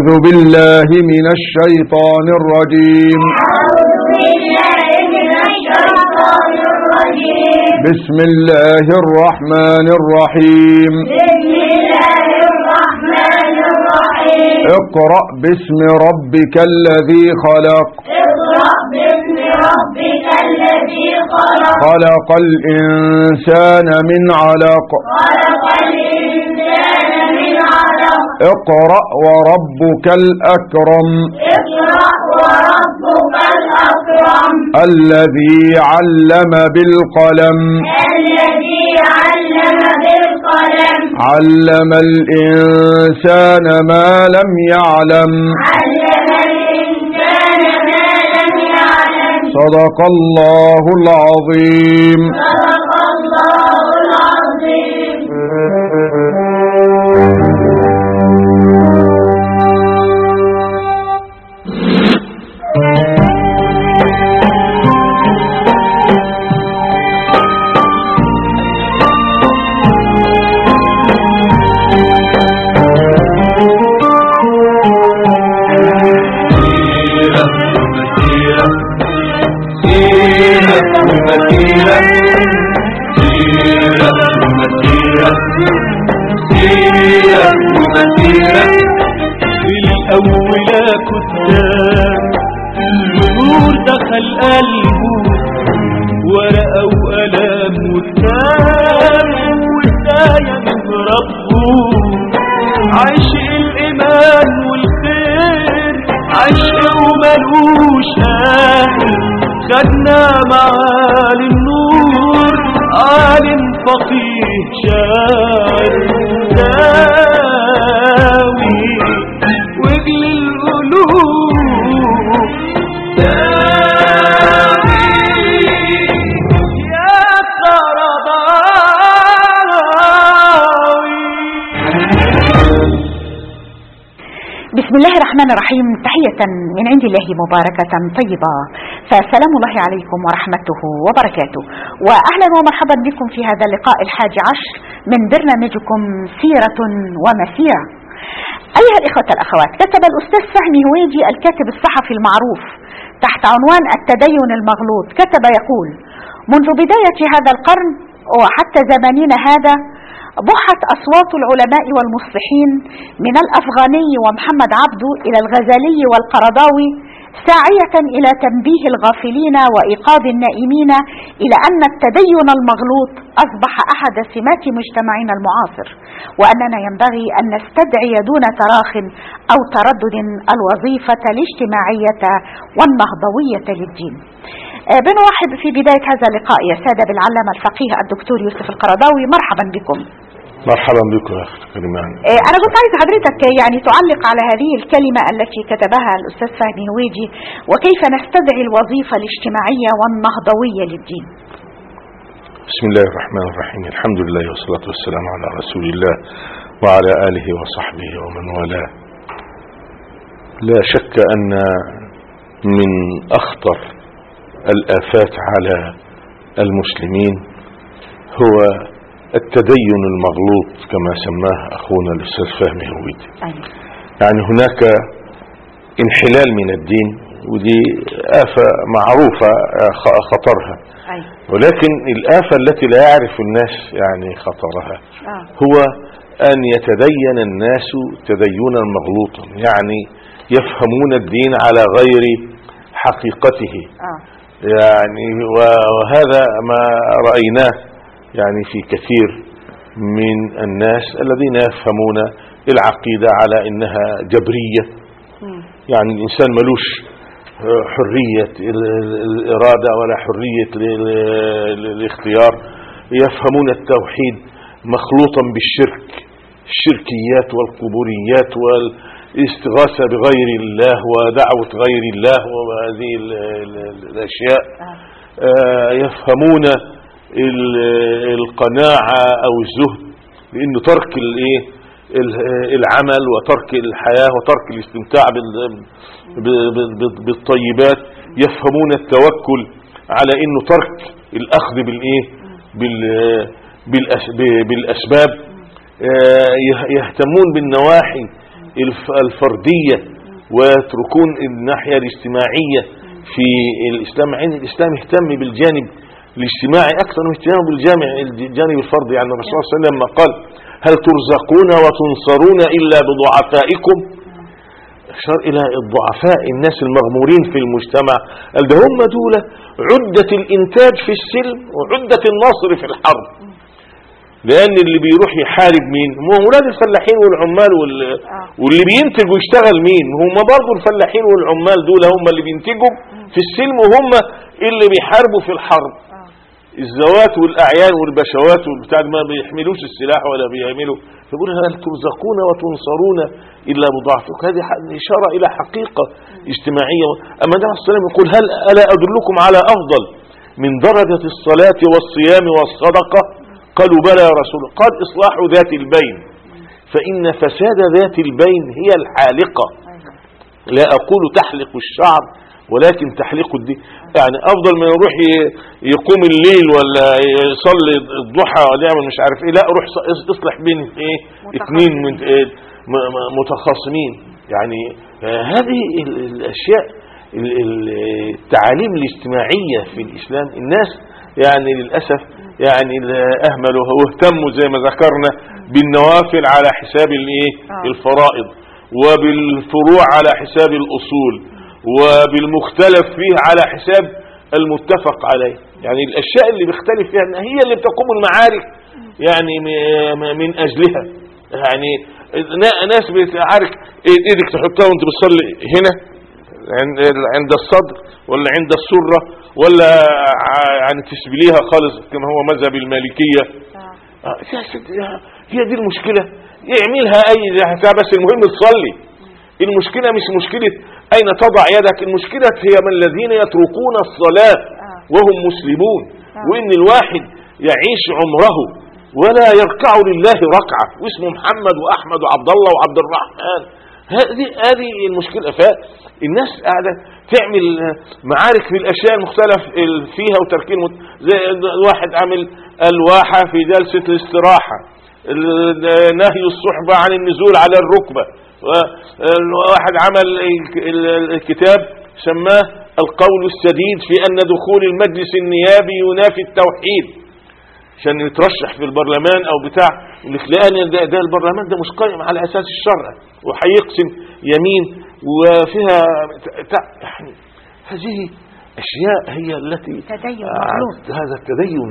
أعوذ بالله من الشيطان الرجيم. بسم الله الرحمن الرحيم. اقرأ باسم ربك الذي خلق. خلق الإنسان من علق. اقرأ وربك الأكرم. الذي علم بالقلم. علم الإنسان ما لم يعلم. صدق الله العظيم. الأولى كتاب النور دخل قلبه، ورقة وقلم وكتاب وهداية من ربه. عشق الإيمان والخير عشق وملوش آخر، خدنا معالي النور عالم فقيه شاعر داوي وجل القلوب داوي يا قرضاوي. بسم الله الرحمن الرحيم. تحية من عند الله مباركة طيبة، فسلام الله عليكم ورحمته وبركاته، وأهلا ومرحبا بكم في هذا اللقاء 11 من برنامجكم سيرة ومسيرة. أيها الإخوة الأخوات، كتب الأستاذ فهمي هويدي الكاتب الصحفي المعروف تحت عنوان التدين المغلوط، كتب يقول: منذ بداية هذا القرن وحتى زماننا هذا بحت أصوات العلماء والمصلحين من الأفغاني ومحمد عبده إلى الغزالي والقرضاوي ساعية إلى تنبيه الغافلين وإيقاظ النائمين إلى أن التدين المغلوط أصبح أحد سمات مجتمعنا المعاصر، وأننا ينبغي أن نستدعي دون تراخ أو تردد الوظيفة الاجتماعية والنهضوية للدين. بنرحب في بداية هذا اللقاء يا سادة بالعلامة الفقيه الدكتور يوسف القرضاوي. مرحبا بكم. مرحبا بكم يا أخي كريمان. أنا كنت عايز حضرتك يعني تعلق على هذه الكلمة التي كتبها الأستاذ فهمي هويدي، وكيف نستدعي الوظيفة الاجتماعية والنهضوية للدين. بسم الله الرحمن الرحيم. الحمد لله والصلاة والسلام على رسول الله وعلى آله وصحبه ومن والاه. لا شك أن من أخطر الآفات على المسلمين هو التدين المغلوط كما سماه أخونا الأستاذ فهمي هويدي. يعني هناك انحلال من الدين، ودي آفة معروفة خطرها، ولكن الآفة التي لا يعرف الناس يعني خطرها هو أن يتدين الناس تدينا مغلوطا، يعني يفهمون الدين على غير حقيقته. يعني وهذا ما رأيناه يعني في كثير من الناس الذين يفهمون العقيدة على إنها جبرية، يعني الإنسان ملوش حرية الإرادة ولا حرية الاختيار. يفهمون التوحيد مخلوطا بالشرك، الشركيات والقبوريات والاستغاثة بغير الله ودعوة غير الله وهذه الأشياء. يفهمون القناعة أو الزهد لأنه ترك العمل وترك الحياة وترك الاستمتاع بالطيبات. يفهمون التوكل على أنه ترك الأخذ بالأسباب. يهتمون بالنواحي الفردية ويتركون الناحية الاجتماعية في الإسلام. عين الإسلام اهتم بالجانب الاجتماعي أكثر من اهتمامه بالجانب الفردي. يعني الرسول صلى الله عليه وسلم لما قال هل ترزقون وتنصرون إلا بضعفائكم، أشار إلى الضعفاء، الناس المغمورين في المجتمع، قال ده هم دول عدة الإنتاج في السلم وعدة النصر في الحرب. لأن اللي بيروح يحارب مين؟ هم أولاد الفلاحين والعمال واللي بينتج ويشتغل مين؟ هم برضو الفلاحين والعمال دول هم اللي بينتجوا في السلم وهم اللي بيحاربوا في الحرب. الزوات والأعيان والبشوات والبتاع ما بيحملوش السلاح ولا بيعملوا. فيقول هل ترزقون وتنصرون إلا بضعفكم. هذه إشارة إلى حقيقة اجتماعية. أما النبي صلى الله عليه وسلم يقول هل ألا أدلكم على أفضل من درجة الصلاة والصيام والصدقة؟ قالوا بلى يا رسول الله. قال إصلاح ذات البين، فإن فساد ذات البين هي الحالقة. لا أقول تحلق الشعر ولكن تحلق الدين. يعني أفضل من يروح يقوم الليل ولا يصلي الضحى ولا يعمل مش عارف إيه، لا روح اصلح بين إيه اثنين متخاصمين. يعني هذه الأشياء التعاليم الاجتماعية في الإسلام الناس يعني للأسف يعني أهملوا واهتموا زي ما ذكرنا بالنوافل على حساب الفرائض، وبالفروع على حساب الأصول، وبالمختلف فيه على حساب المتفق عليه. يعني الأشياء اللي بيختلف فيها هي اللي بتقوم المعارك يعني من أجلها. يعني ناس بتعارك ايدك تحطها وانت بتصلي هنا عند الصدر ولا عند السرة ولا يعني تسبليها خالص كما هو مذهب المالكية. هي دي المشكلة. يعملها أي بس المهم تصلي. المشكلة مش مشكلة أين تضع يدك، المشكلة هي من الذين يتركون الصلاة وهم مسلمون. وإن الواحد يعيش عمره ولا يركع لله ركعة واسمه محمد وأحمد وعبد الله وعبد الرحمن. هذه المشكلة. فالناس قاعدة تعمل معارك في الأشياء المختلف فيها وتركين زي الواحد عمل الواحة في جلسة الاستراحة، نهي الصحبة عن النزول على الركبة. واحد عمل الكتاب سماه القول السديد في أن دخول المجلس النيابي ينافي التوحيد عشان يترشح في البرلمان أو بتاع. لأن ده البرلمان ده مش قائم على أساس الشرع وحيقسم يمين وفيها يعني هذه أشياء هي التي هذا التدين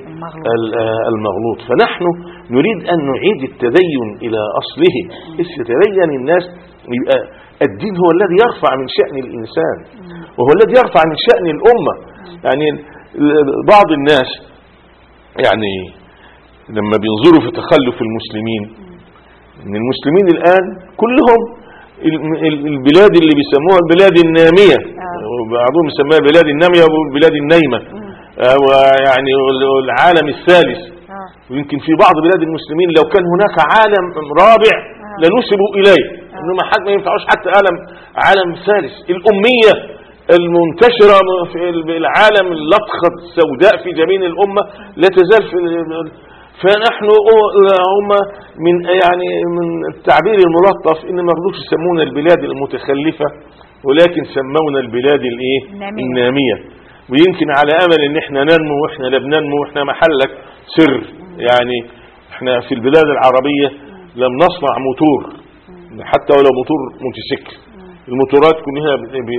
المغلوط. فنحن نريد أن نعيد التدين إلى أصله. يتدين الناس يبقى الدين هو الذي يرفع من شأن الإنسان وهو الذي يرفع من شأن الأمة. يعني بعض الناس يعني لما بينظروا في تخلف المسلمين، ان المسلمين الآن كلهم البلاد اللي بيسموها البلاد النامية، وبعضهم يسموها البلاد النامية والبلاد النايمة، ويعني العالم الثالث. ويمكن في بعض بلاد المسلمين لو كان هناك عالم رابع لنسبوا إليه، إنه ما ينفعوش حتى عالم ثالث. الأمية المنتشرة في العالم، اللطخة السوداء في جبين الأمة لا تزال فنحن هم من يعني من التعبير الملطف إن ما رضوش يسمونا البلاد المتخلفة ولكن سمونا البلاد النامية. ويمكن على أمل إن احنا ننمو واحنا لا بننمو واحنا محلك سر. يعني احنا في البلاد العربية لم نصنع موتور حتى ولو موتور موتوسيكل. الموتورات كلها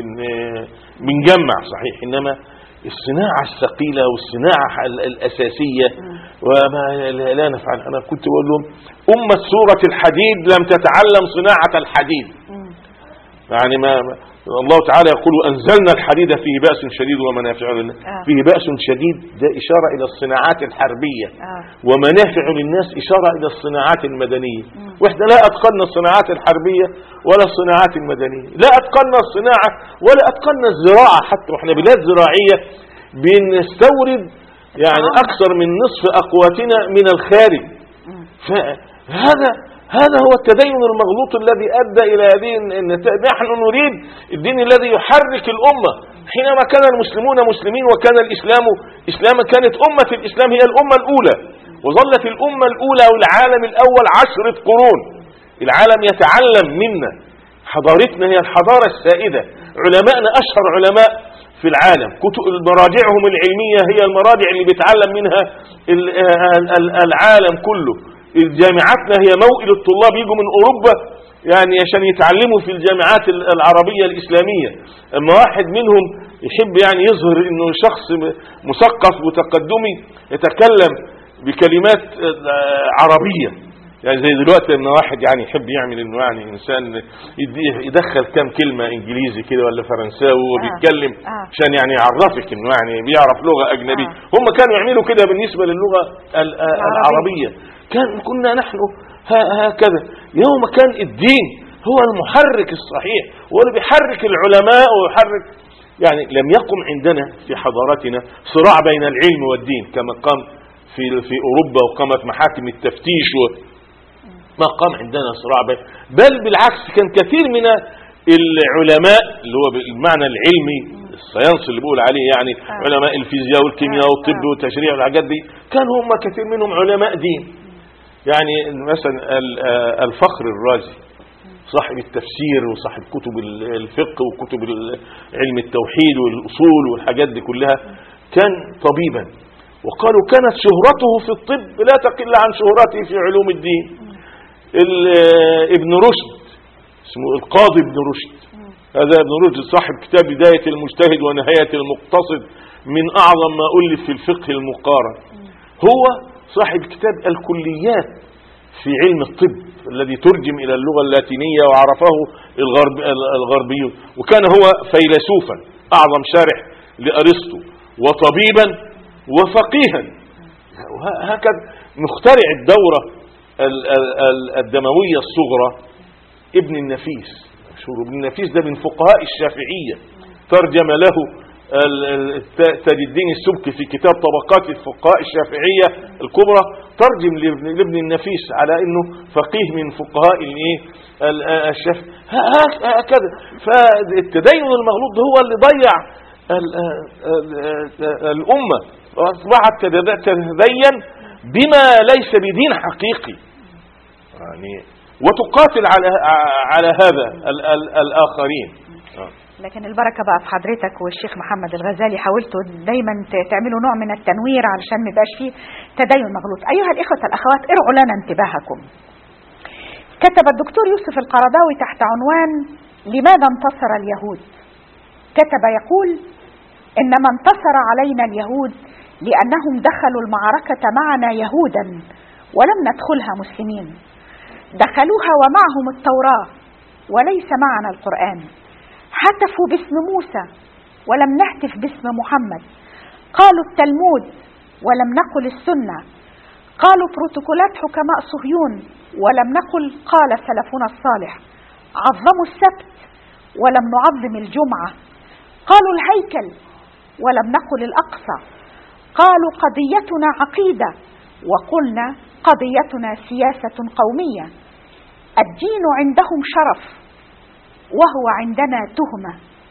بنجمع صحيح، إنما الصناعة الثقيلة والصناعة الأساسية وما لا نفعل. أنا كنت بقول لهم أمة سورة الحديد لم تتعلم صناعة الحديد. يعني ما الله تعالى يقول أنزلنا الحديد فيه بأس شديد ومنافع للناس. فيه بأس شديد ده إشارة إلى الصناعات الحربية، ومنافع للناس إشارة إلى الصناعات المدنية. وإحنا لا أتقننا الصناعات الحربية ولا الصناعات المدنية، لا أتقننا الصناعة ولا أتقننا الزراعة حتى. وإحنا بلاد زراعية بنستورد يعني أكثر من نصف أقواتنا من الخارج. هذا هو التدين المغلوط الذي أدى إلى هذه النتائج. نحن نريد الدين الذي يحرك الأمة. حينما كان المسلمون مسلمين وكان الإسلام إسلاما كانت أمة الإسلام هي الأمة الأولى، وظلت الأمة الأولى والعالم الأول 10 قرون العالم يتعلم منا. حضارتنا هي الحضارة السائدة، علماءنا أشهر علماء في العالم، مراجعهم العلمية هي المراجع اللي بيتعلم منها العالم كله. الجامعاتنا هي موئل الطلاب يجوا من أوروبا يعني عشان يتعلموا في الجامعات العربية الإسلامية. اما واحد منهم يحب يعني يظهر انه شخص مثقف وتقدمي يتكلم بكلمات عربية، يعني زي دلوقتي لما واحد يعني يحب يعمل انه يعني انسان يدخل كام كلمة انجليزي كده ولا فرنساوي وهو بيتكلم عشان يعني يعرفك انه يعني بيعرف لغة اجنبية. هم كانوا يعملوا كده بالنسبة للغة العربية. كنا نحن هكذا. يوم كان الدين هو المحرك الصحيح، هو اللي بيحرك العلماء ويحرك. يعني لم يقم عندنا في حضارتنا صراع بين العلم والدين كما قام في أوروبا وقامت محاكم التفتيش ما قام عندنا صراع بل بالعكس كان كثير من العلماء اللي هو بالمعنى العلمي الساينس اللي بقول عليه يعني علماء الفيزياء والكيمياء والطب والتشريع والحاجات دي كانوا هم كثير منهم علماء دين. يعني مثلا الفخر الرازي صاحب التفسير وصاحب كتب الفقه وكتب علم التوحيد والأصول والحاجات دي كلها كان طبيبا، وقالوا كانت شهرته في الطب لا تقل عن شهرته في علوم الدين. ابن رشد اسمه القاضي ابن رشد، هذا ابن رشد صاحب كتاب بداية المجتهد ونهاية المقتصد من أعظم ما ألف في الفقه المقارن. هو صاحب كتاب الكليات في علم الطب الذي ترجم إلى اللغة اللاتينية وعرفه الغربيون، وكان هو فيلسوفا أعظم شارح لأرسطو وطبيبا وفقيها. هكذا مخترع الدورة الدموية الصغرى ابن النفيس. ابن النفيس ده من فقهاء الشافعية، ترجم له تاج الدين السبكي في كتاب طبقات الفقهاء الشافعية الكبرى، ترجم لابن النفيس على انه فقيه من فقهاء الشافعي. هكذا. فالتدين المغلوط هو اللي ضيع الأمة، واصبحت تتدين بما ليس بدين حقيقي يعني وتقاتل على هذا الآخرين. لكن البركة بقى في حضرتك والشيخ محمد الغزالي، حاولتوا دايما تعملوا نوع من التنوير علشان ما يبقاش فيه تدين مغلوط. أيها الإخوة الأخوات ارعوا لنا انتباهكم. كتب الدكتور يوسف القرضاوي تحت عنوان لماذا انتصر اليهود؟ كتب يقول إنما انتصر علينا اليهود لأنهم دخلوا المعركة معنا يهودا ولم ندخلها مسلمين، دخلوها ومعهم التوراة وليس معنا القرآن، هتفوا باسم موسى ولم نهتف باسم محمد، قالوا التلمود ولم نقل السنة، قالوا بروتوكولات حكماء صهيون ولم نقل قال سلفنا الصالح، عظموا السبت ولم نعظم الجمعة، قالوا الهيكل ولم نقل الأقصى، قالوا قضيتنا عقيدة وقلنا قضيتنا سياسة قومية، الدين عندهم شرف وهو عندنا تهمة.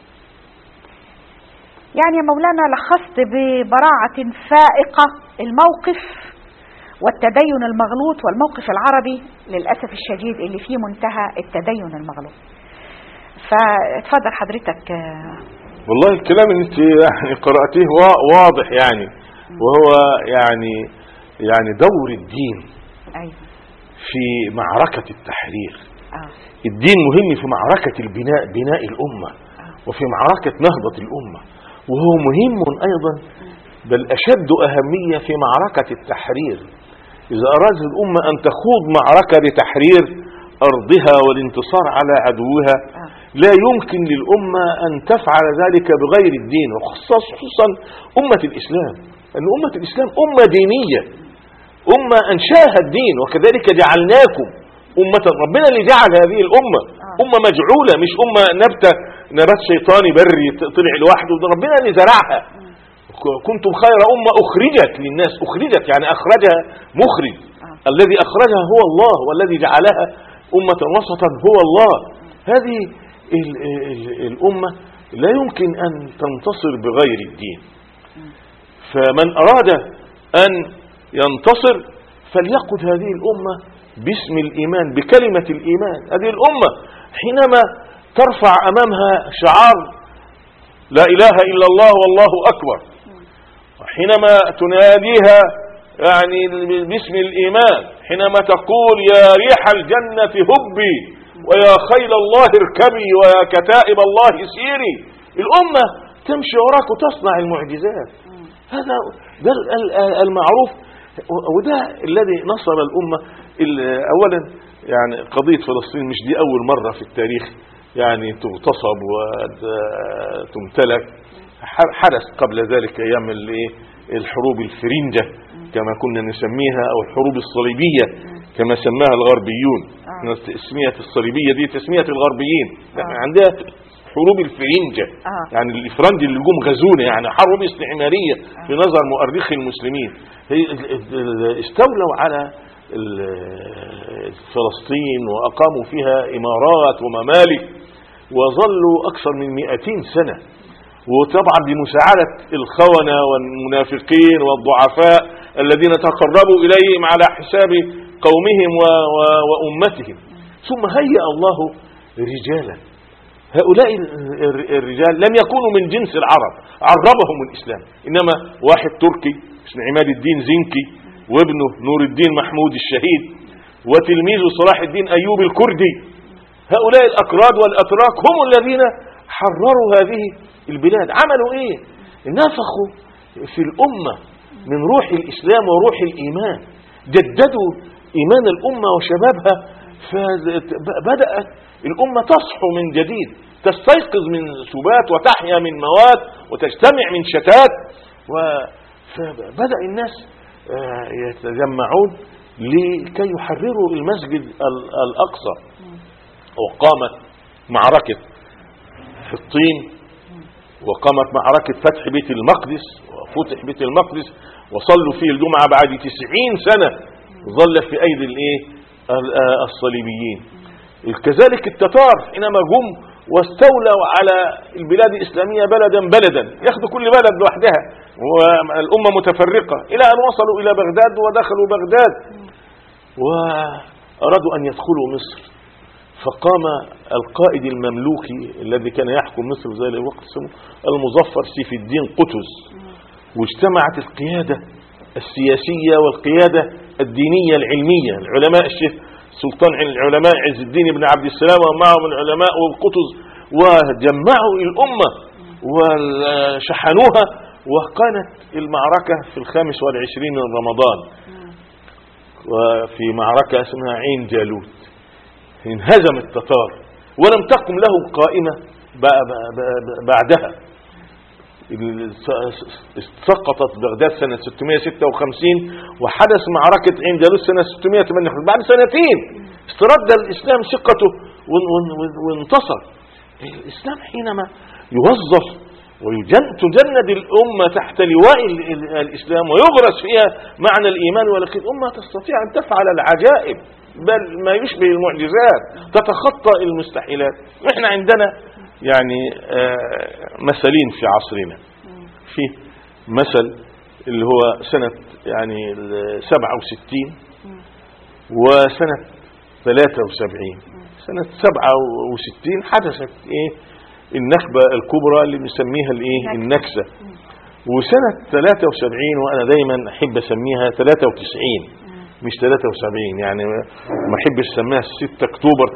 يعني يا مولانا لخصت ببراعة فائقة الموقف والتدين المغلوط والموقف العربي للأسف الشديد اللي فيه منتهى التدين المغلوط. فاتفضل حضرتك. والله الكلام اللي انت يعني قرأتيه واضح يعني، وهو يعني دور الدين في معركة التحرير. الدين مهم في معركة بناء الأمة وفي معركة نهضة الأمة، وهو مهم أيضا بل أشد أهمية في معركة التحرير. إذا أراد الأمة أن تخوض معركة لتحرير أرضها والانتصار على عدوها لا يمكن للأمة أن تفعل ذلك بغير الدين، وخصوصا أمة الإسلام، أن أمة الإسلام أمة دينية، أمة أنشاها الدين، وكذلك جعلناكم أمة. ربنا اللي جعل هذه الأمة أمة مجعولة، مش أمة نبات شيطاني بري طلع لوحده، ربنا اللي زرعها. كنتم خير أمة أخرجت للناس، أخرجت يعني أخرجها مخرج، الذي أخرجها هو الله، والذي جعلها أمة وسطا هو الله. هذه الأمة لا يمكن أن تنتصر بغير الدين، فمن أراد أن ينتصر فليقود هذه الأمة باسم الإيمان بكلمة الإيمان. هذه الأمة حينما ترفع أمامها شعار لا إله إلا الله والله أكبر، حينما تناديها يعني باسم الإيمان، حينما تقول يا ريح الجنة هبي ويا خيل الله اركبي ويا كتائب الله سيري، الأمة تمشي وراك وتصنع المعجزات. هذا ده المعروف، وده الذي نصر الأمة. أولا يعني قضية فلسطين مش دي أول مرة في التاريخ يعني تغتصب وتمتلك، حدث قبل ذلك أيام الحروب الفرنجة كما كنا نسميها، أو الحروب الصليبية كما سماها الغربيون. تسمية الصليبية دي تسمية الغربيين، عندها حروب الفرنجة يعني الإفرنج اللي جم غزونا، يعني حرب استعمارية في نظر مؤرخي المسلمين. استولوا على فلسطين وأقاموا فيها إمارات وممالك وظلوا أكثر من 200 سنة، وطبعا بمساعدة الخونة والمنافقين والضعفاء الذين تقربوا إليهم على حساب قومهم وأمتهم. ثم هيأ الله رجالا، هؤلاء الرجال لم يكونوا من جنس العرب، عربهم الإسلام، إنما واحد تركي اسمه عماد الدين زنكي، وابنه نور الدين محمود الشهيد، وتلميذه صلاح الدين أيوب الكردي. هؤلاء الأكراد والأتراك هم الذين حرروا هذه البلاد. عملوا إيه؟ نفخوا في الأمة من روح الإسلام وروح الإيمان، جددوا إيمان الأمة وشبابها، فبدأت الأمة تصحو من جديد، تستيقظ من سبات وتحيا من موات وتجتمع من شتات. فبدأ الناس يتجمعون لكي يحرروا المسجد الأقصى. وقامت معركة حطين، وقامت معركة فتح بيت المقدس، وفتح بيت المقدس وصلوا فيه الجمعة بعد 90 سنة ظل في أيدي الصليبيين. كذلك التتار حينما جم واستولوا على البلاد الإسلامية بلدا بلدا، ياخذوا كل بلد لوحدها والأمة متفرقة، إلى أن وصلوا إلى بغداد ودخلوا بغداد وأرادوا أن يدخلوا مصر. فقام القائد المملوكي الذي كان يحكم مصر زي الوقت المظفر سيف الدين قطز، واجتمعت القيادة السياسية والقيادة الدينية العلمية، العلماء الشيخ سلطان العلماء عز الدين بن عبد السلام ومعهم العلماء والقطز، وجمعوا الأمة وشحنوها. وكانت المعركة في 25 من رمضان، وفي معركة اسمها عين جالوت انهزم التتار ولم تقم له قائمة بعدها. سقطت بغداد سنة 656 وحدث معركة عين جالوت سنة 658. بعد سنتين استرد الإسلام ثقته وانتصر. الإسلام حينما يوظف وتجند الأمة تحت لواء الإسلام ويغرس فيها معنى الإيمان، ولكن الأمة تستطيع أن تفعل العجائب بل ما يشبه المعجزات، تتخطى المستحيلات. وإحنا عندنا يعني مثلين في عصرنا. في مثل اللي هو سنة يعني 67 وسنة 73. سنة 67 حدثت النكبة الكبرى اللي بنسميها النكسة. وسنة 73 وأنا دايما أحب أسميها 93 مش 73، يعني ما أحبش أسميها 6 أكتوبر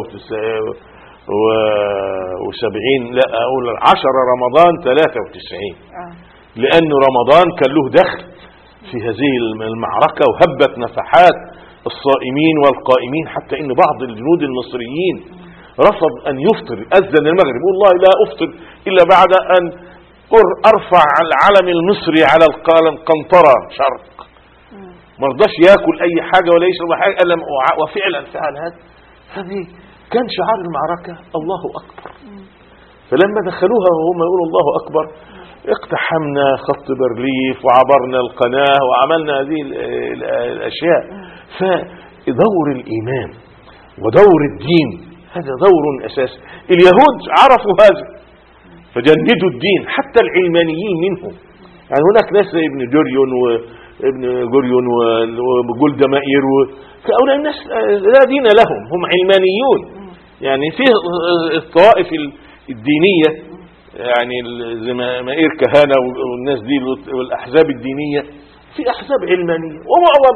73، لا أقول 10 رمضان 93، لأن رمضان كان له دخل في هذه المعركة وهبت نفحات الصائمين والقائمين، حتى إن بعض الجنود المصريين رفض أن يفطر. أذن المغرب والله لا أفطر إلا بعد أن أرفع العلم المصري على القنطرة شرق. مرضاش يأكل أي حاجة ولا يشرب حاجة إلا وفعلا فعل هذه كان شعار المعركة الله أكبر. فلما دخلوها وهم يقولوا الله أكبر اقتحمنا خط برليف وعبرنا القناة وعملنا هذه الأشياء. فدور الإيمان ودور الدين هذا دور أساسي. اليهود عرفوا هذا فجندوا الدين، حتى العلمانيين منهم يعني هناك ناس زي ابن جوريون وابن جوريون وجولدا مائير هؤلاء الناس لا دين لهم، هم علمانيون. يعني فيه الطوائف الدينية، يعني زي مائير كهانة والناس دي والأحزاب الدينية، في أحزاب علمانية، ومعظم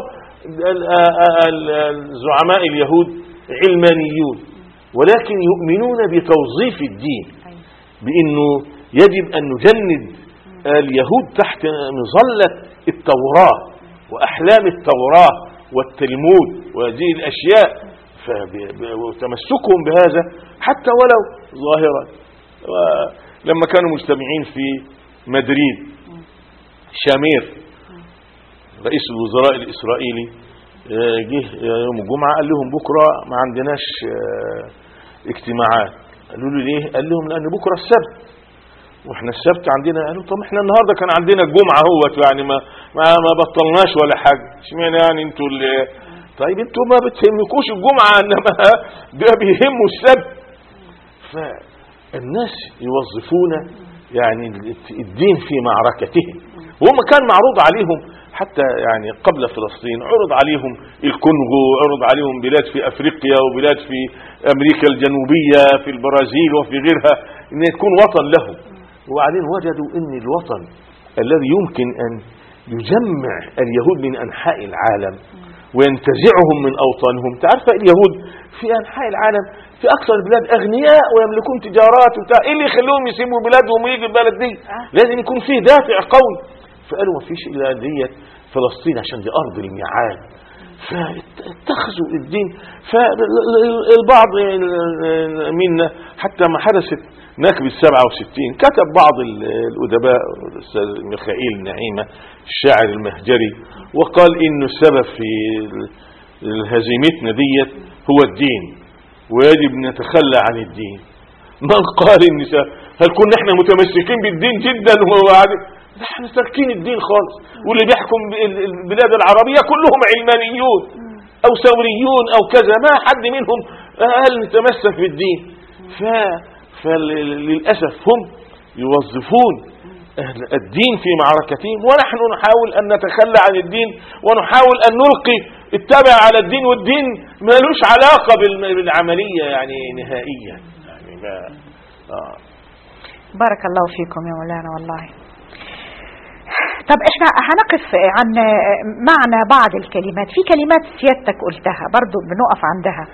الزعماء اليهود علمانيون، ولكن يؤمنون بتوظيف الدين، بأنه يجب أن نجند اليهود تحت مظلة التوراة وأحلام التوراة والتلمود وهذه الأشياء، وتمسكهم بهذا حتى ولو ظاهرا. لما كانوا مجتمعين في مدريد، شامير رئيس الوزراء الإسرائيلي جه يوم الجمعة قال لهم بكرة ما عندناش اجتماعات. قالوا له ليه؟ قال لهم لأن بكرة السبت واحنا السبت عندنا. قالوا طب احنا النهاردة كان عندنا الجمعة هوت، يعني ما بطلناش ولا حاجة، اشمعنى يعني انتوا اللي طيب انتوا ما بتهمكوش الجمعة انما ده بيهموا السبت. فالناس يوظفون يعني الدين في معركتهم، وهم كان معروض عليهم حتى يعني قبل فلسطين، عرض عليهم الكونغو، عرض عليهم بلاد في أفريقيا وبلاد في أمريكا الجنوبية في البرازيل وفي غيرها ان يكون وطن لهم. وبعدين وجدوا ان الوطن الذي يمكن ان يجمع اليهود من انحاء العالم وينتزعهم من اوطانهم. تعرف اليهود في انحاء العالم في اكثر البلاد اغنياء ويملكون تجارات وبتاع، ايه اللي يخليهم يسيبوا بلادهم ويجوا البلد دي؟ لازم يكون فيه دافع قوي. فقالوا ما فيش الا ديت فلسطين عشان دي ارض الميعاد، فاتخذوا الدين. فالبعض منا حتى ما حدثت نكبة 67 كتب بعض الأدباء الأستاذ ميخائيل نعيمة الشاعر المهجري وقال إنه السبب في هزيمتنا ديت هو الدين، ويجب نتخلى عن الدين. من قال إن هل كنا احنا متمسكين بالدين جدا وبعدين احنا تركين الدين خالص، واللي بيحكم البلاد العربية كلهم علمانيون أو ثوريون أو كذا، ما حد منهم هل نتمسك بالدين. فللأسف هم يوظفون الدين في معركتهم، ونحن نحاول أن نتخلى عن الدين ونحاول أن نلقي التبع على الدين، والدين ما لوش علاقة بالعملية يعني نهائيا يعني بارك الله فيكم يا مولانا والله. طب احنا هنقف عن معنى بعض الكلمات. في كلمات سيادتك قلتها برضو بنقف عندها.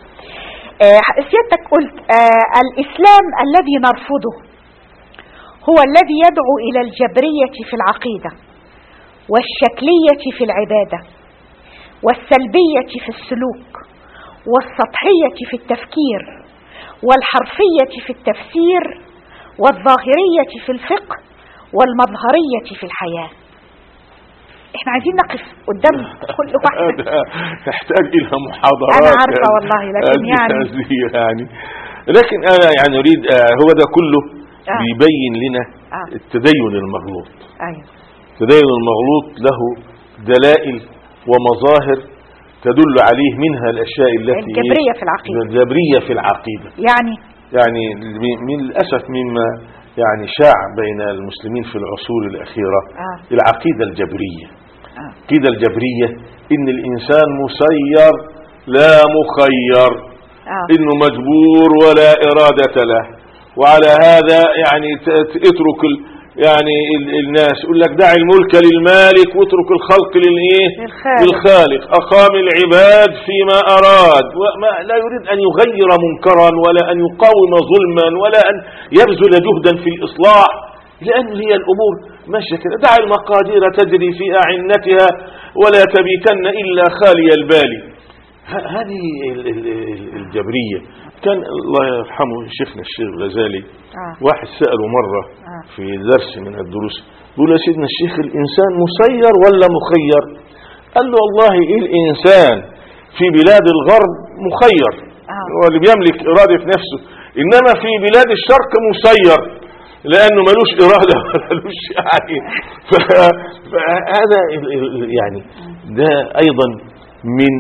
سيادتك قلت الإسلام الذي نرفضه هو الذي يدعو إلى الجبرية في العقيدة والشكلية في العبادة والسلبية في السلوك والسطحية في التفكير والحرفية في التفسير والظاهرية في الفقه والمظهرية في الحياة. احنا عايزين نقف قدام كل واحدة، تحتاج الى محاضرات. انا عارفة والله، لكن يعني لكن انا يعني اريد هو ده كله بيبين لنا التدين المغلوط. ايوه، التدين المغلوط له دلائل ومظاهر تدل عليه، منها الاشياء التي الجبرية في العقيدة. الجبرية في العقيدة يعني من الاسف مما يعني شاع بين المسلمين في العصور الأخيرة العقيدة الجبرية. العقيدة الجبرية إن الإنسان مسير لا مخير، إنه مجبور ولا إرادة له، وعلى هذا يعني اترك يعني الناس يقول لك دع الملك للمالك واترك الخلق للخالق. أقام العباد فيما أراد، وما لا يريد أن يغير منكرا ولا أن يقاوم ظلما ولا أن يبذل جهدا في الإصلاح، لأن هي الأمور ماشية كده. دع المقادير تجري في أعنتها ولا تبيتن إلا خالي البال. هذه الجبرية. كان الله يرحمه شيخنا الشيخ الغزالي واحد سأله مرة في درس من الدروس، يقول يا سيدنا الشيخ الإنسان مسير ولا مخير؟ قال له والله الإنسان في بلاد الغرب مخير، هو اللي بيملك إرادة نفسه، إنما في بلاد الشرق مسير لأنه ملوش إرادة ملوش يعني. فهذا يعني ده أيضا من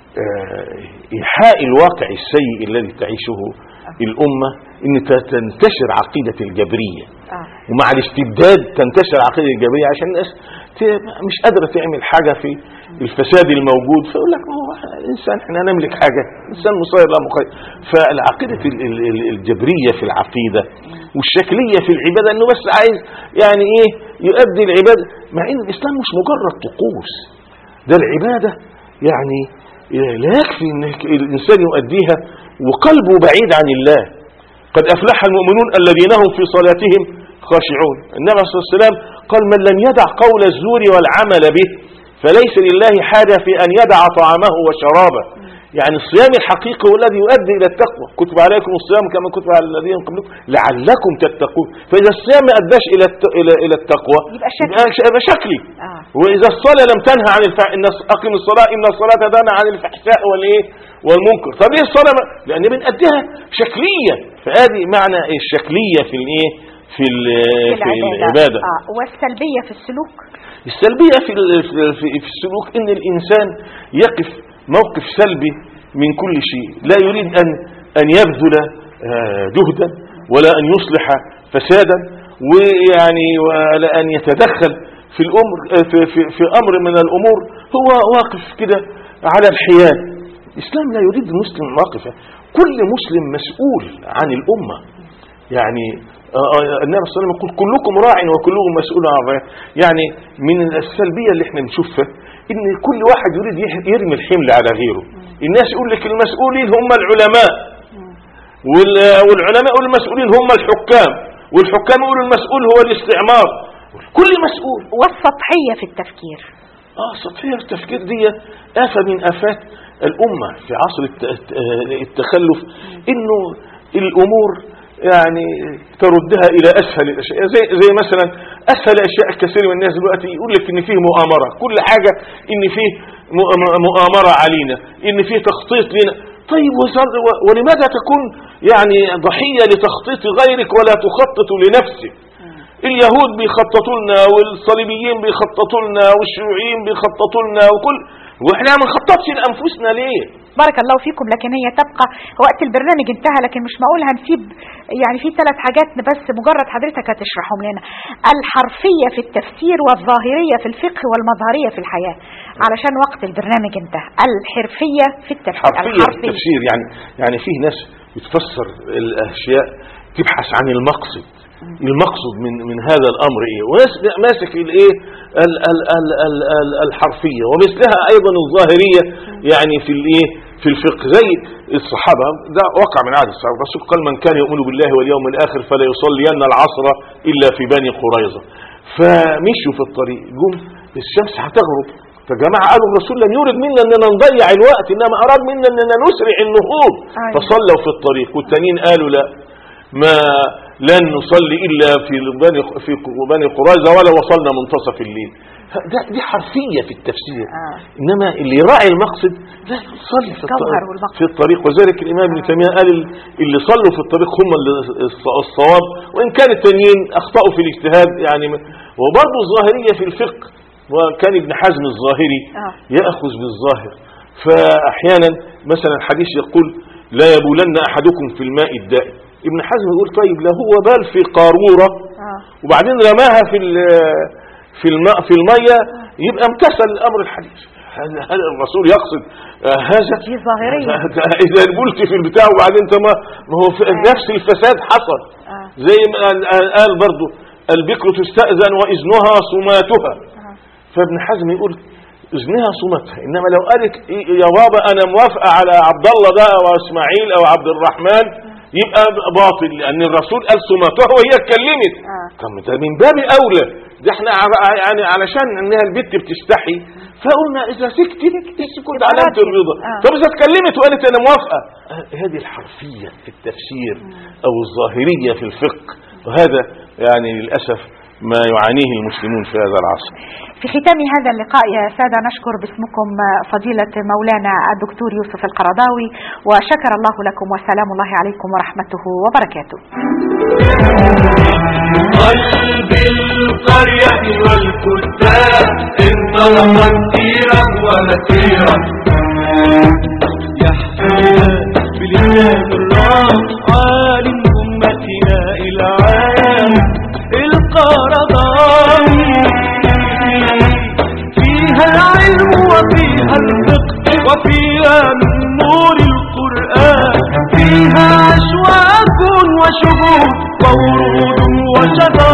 إيحاء الواقع السيء الذي تعيشه الأمة، إن تنتشر عقيدة الجبرية. ومع الاستبداد تنتشر العقيدة الإيجابية عشان الناس مش قادرة تعمل حاجة في الفساد الموجود، فيقول لك ما هو الإنسان احنا نملك حاجة، الإنسان مسير لا مقيد. فالعقيدة الجبرية في العقيدة والشكلية في العبادة انه بس عايز يعني ايه يؤدي العبادة، مع ان الإسلام مش مجرد طقوس، ده العبادة يعني لا يكفي ان الإنسان يؤديها وقلبه بعيد عن الله. قد أفلح المؤمنون الذين هم في صلاتهم خاشعون. النبي صلى الله عليه وسلم قال من لم يدع قول الزور والعمل به فليس لله حاجة في أن يدع طعامه وشرابه. يعني الصيام الحقيقي هو الذي يؤدي إلى التقوى، كتب عليكم الصيام كما كتب على الذين قبلكم لعلكم تتقون. فإذا الصيام ما أداش إلى التقوى يبقى شكلي. وإذا الصلاة لم تنهى عن أقم الصلاة إن الصلاة تنهى عن الفحشاء والمنكر. طب ليه الصلاة؟ لأن بنأديها شكلية، فهذه معنى الشكلية في العبادة. والسلبية في السلوك، السلبية في السلوك إن الإنسان يقف موقف سلبي من كل شيء، لا يريد أن يبذل جهدا ولا أن يصلح فسادا، ويعني ولا أن يتدخل في الأمر في أمر من الأمور، هو واقف كده على الحياد. الإسلام لا يريد المسلم واقفا، كل مسلم مسؤول عن الأمة. يعني النبي صلى الله عليه وسلم يقول كلكم راع وكلكم مسؤول عن رعيته. يعني من السلبية اللي احنا نشوفها ان كل واحد يريد يرمي الحمل على غيره. الناس يقول لك المسؤولين هم العلماء، والعلماء يقولوا المسؤولين هم الحكام، والحكام يقولوا المسؤول هو الاستعمار. كل مسؤول. والسطحية في التفكير. السطحية في التفكير دي آفة من آفات الأمة في عصر التخلف، انه الأمور يعني تردها إلى أسهل الأشياء. زي مثلا أسهل أشياء كثير من الناس دلوقتي يقول لك إن فيه مؤامرة، كل حاجة إن فيه مؤامرة علينا، إن فيه تخطيط لنا. طيب ولماذا تكون يعني ضحية لتخطيط غيرك ولا تخطط لنفسك؟ اليهود بيخططوا لنا، والصليبيين بيخططوا لنا، والشيوعيين بيخططوا لنا، واحنا ما نخططش لأنفسنا ليه؟ بارك الله فيكم. لكن هي تبقى وقت البرنامج انتهى، لكن مش معقول هنسيب يعني في 3 حاجات بس مجرد حضرتك هتشرحهم لنا: الحرفية في التفسير، والظاهرية في الفقه، والمظهرية في الحياة، علشان وقت البرنامج انتهى. الحرفية في التفسير. الحرفية في التفسير يعني فيه ناس بتفسر الأشياء تبحث عن المقصد من هذا الأمر ايه، وناس ماسك الايه الحرفية، ومثلها ايضا الظاهرية يعني في الفقه. زي الصحابة، ده وقع من عهد الصحابة، الرسول قال من كان يؤمن بالله واليوم الآخر فلا يصلين العصر إلا في بني قريظة. فمشوا في الطريق، جم الشمس هتغرب، فجماعة قالوا الرسول لم يرد منا أننا نضيع الوقت، إنما أراد منا أننا نسرع النهوض. فصلوا في الطريق، والتانيين قالوا لا، ما لن نصلي إلا في بني قريظة ولا وصلنا منتصف الليل. دي حرفية في التفسير. إنما اللي يراعي المقصد لا يصلي في الطريق. وذلك الإمام ابن تيمية قال اللي صلوا في الطريق هم الصواب، وإن كان التانيين أخطأوا في الاجتهاد. يعني وبرضه الظاهرية في الفقه، وكان ابن حزم الظاهري يأخذ بالظاهر. فأحيانا مثلا الحديث يقول لا يبولن أحدكم في الماء الدائم، ابن حزم يقول طيب لا هو بال في قارورة وبعدين رماها في المية يبقى امتثل الأمر الحديث. هذا الرسول يقصد هذا إذا البلت في البتاع وبعدين ما هو نفس الفساد حصل. زي ما قال برضو البكر تستأذن وإذنها صماتها. فابن حزم يقول إذنها صمتها، إنما لو قالت يا بابا أنا موافقة على عبد الله ده وإسماعيل أو عبد الرحمن يبقى باطل، لأن الرسول قال صماتها وهي اتكلمت. طب ده من باب أولى، ده احنا يعني علشان انها البت بتستحي فقلنا اذا سكتت السكوت علامة الرضا. طب اذا اتكلمت وقالت انا موافقة، هذه الحرفية في التفسير او الظاهرية في الفقه، وهذا يعني للأسف ما يعانيه المسلمون في هذا العصر. في ختام هذا اللقاء يا سادة نشكر باسمكم فضيلة مولانا الدكتور يوسف القرضاوي، وشكر الله لكم، وسلام الله عليكم ورحمته وبركاته. قلب القرية والكتاب انطلق كثيرا ومسيرا يحفظ بلسان الرام عالم أمتنا إلى عالم وشهود وورود وشجر